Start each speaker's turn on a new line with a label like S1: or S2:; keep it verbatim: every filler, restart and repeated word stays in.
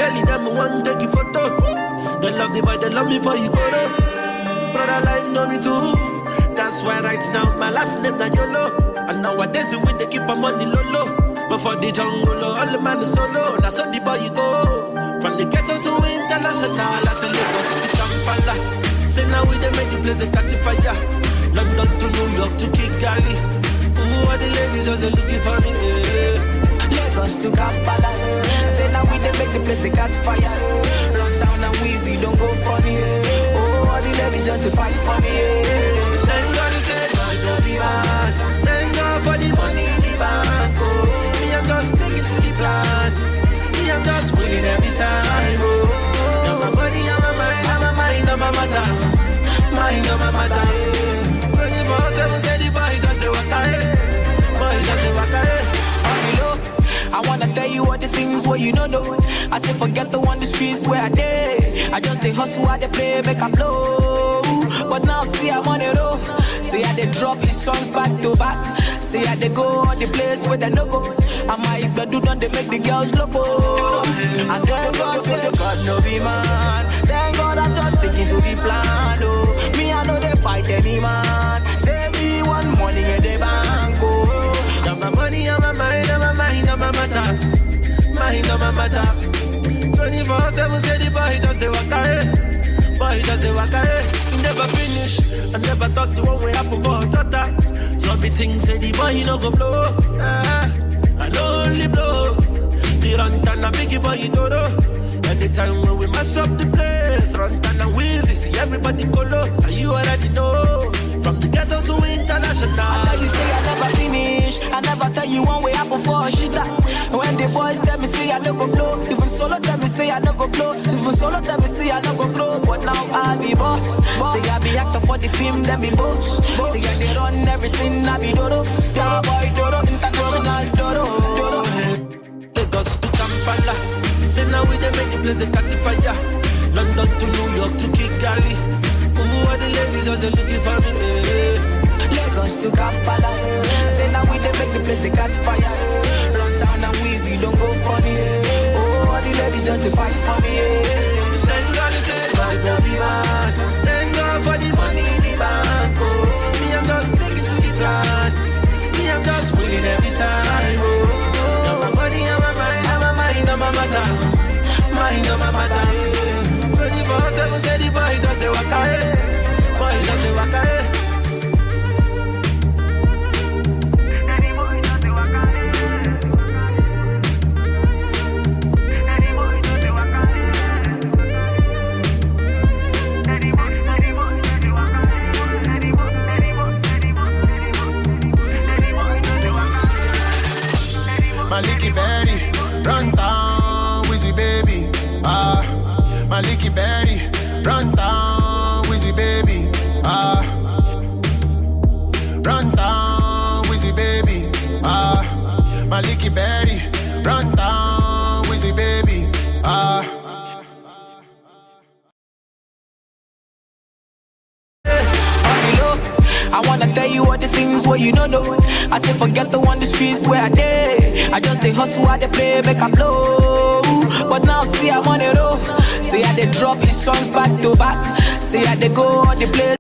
S1: telling them I want to take you photo. They love the boy, they love me for you go though. Brother life know me too. That's why right now my last name na YOLO. And nowadays we they keep my money low low. But for the jungle, all the man is solo. Now so the boy you go. From the ghetto to international, I say Lagos to Kampala. Say now we they make the place they catch fire. London to New York to Kigali. Ooh, all the ladies just they looking for me. Yeah.
S2: Lagos to Kampala. Say now we they make the place they catch fire. Run town and Weezy don't go funny. Oh, all the ladies just to fight for me.
S1: Thank God he said, boy don't be mad. Thank God for the money in the bank. Oh, me I'm just sticking to the plan. Me I'm just winning every time. Oh, now my body, I'm my mind, I'm my mind, I'm my matter. Mind, I'm my matter. twenty-four seven say the boy just the waka. Boy just the waka.
S2: I wanna tell you all the things where you don't know. I say forget the one the streets where I did. I just they hustle, I they play, make a blow. But now see I'm on the road. See how they drop his songs back to back. See how they go on the place where they no go. I might but do don't they make the girls loco. And thank God say God no be man. Thank God I'm just sticking to the plan. Oh, me I know they fight any man. Say me one money in the bank. Oh,
S1: got my money on my mind, on my mind, on my matter. Mind on my matter. twenty-four seven say the boy just the waka. Boy just the waka. Never finish. I never thought the one way happen for a daughter. So me think say the boy he no go blow. Ah, I no only blow. The run and a biggie boy he do do. Anytime when we mess up the place, run and a Weezy, see everybody go low. And you already know. From the ghetto to international.
S2: I tell you say I never finish. I never tell you one way up before a shit. When the boys tell me say I no go blow. Even solo tell me say I no go blow. Even solo tell me say I no go blow. But now I be boss. boss. Say I be actor for the film, then be boss. boss. Say I they run everything, I be Dodo. Star boy Dodo, international Dodo. Dodo.
S1: Lagos to Kampala. Say now we they make the place they catch fire. London to New York to Kigali. Ooh, all the ladies just they looking for me.
S2: Lagos to Kampala. Say now we they make the place they catch fire. Run town and Weezy don't go funny. Oh, all the ladies just to fight for me.
S1: Thank God he said, boy don't be mad. Thank God for the money in the bank. Oh, me I'm just sticking to the plan. Me I'm just winning every time. Oh, now my money on my mind, on my mind, on my matter. Mind on my matter. twenty-four seven say the boy just the waka. Boy just the waka.
S3: Maliki Berry, run down, Wizzy baby. Ah, Maliki Berry, run down, Wizzy baby. Ah, run down, Wizzy baby. Ah, Maliki Berry, run down, Wizzy baby. Ah.
S2: I wanna tell you all the things where you don't know. I say forget the one the streets where I did. I just they hustle, I they play, make a blow. But now see I'm on the road. See how they drop his songs back to back. See how they go on the place.